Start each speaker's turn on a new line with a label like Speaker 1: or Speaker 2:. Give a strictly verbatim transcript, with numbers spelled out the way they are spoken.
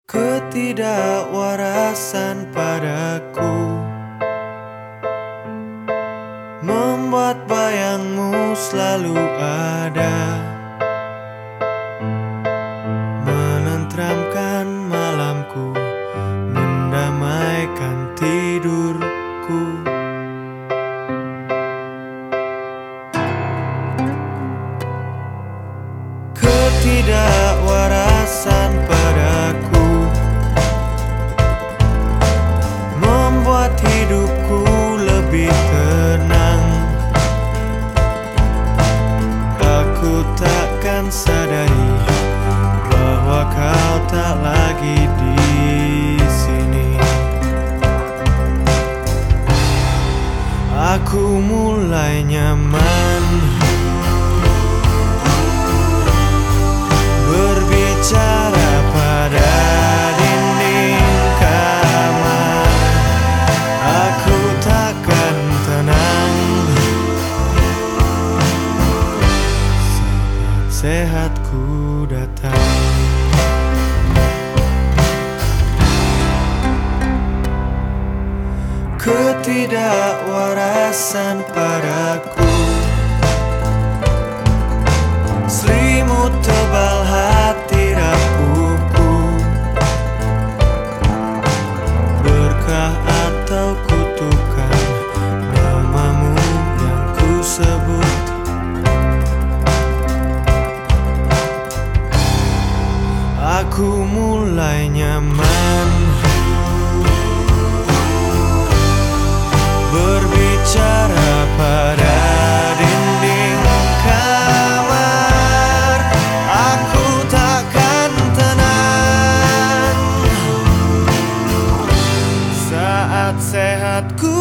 Speaker 1: Ketidakwarasan padaku membuat bayangmu selalu ada, menenteramkan malamku, mendamaikan tidurku. Ketidakwarasan padaku membuat hidupku lebih tenang. Aku takkan sadari bahwa kau tak lagi di sini. Aku mulai nyaman berbicara pada dinding kamar. Aku takkan tenang saat sehatku datang. Ketidakwarasan padaku, selimut tebal hati rapuhku, berkah atau kutukan namamu yang ku sebut. Aku mulai nyaman berbicara pada dinding kamar. Aku takkan tenang saat sehatku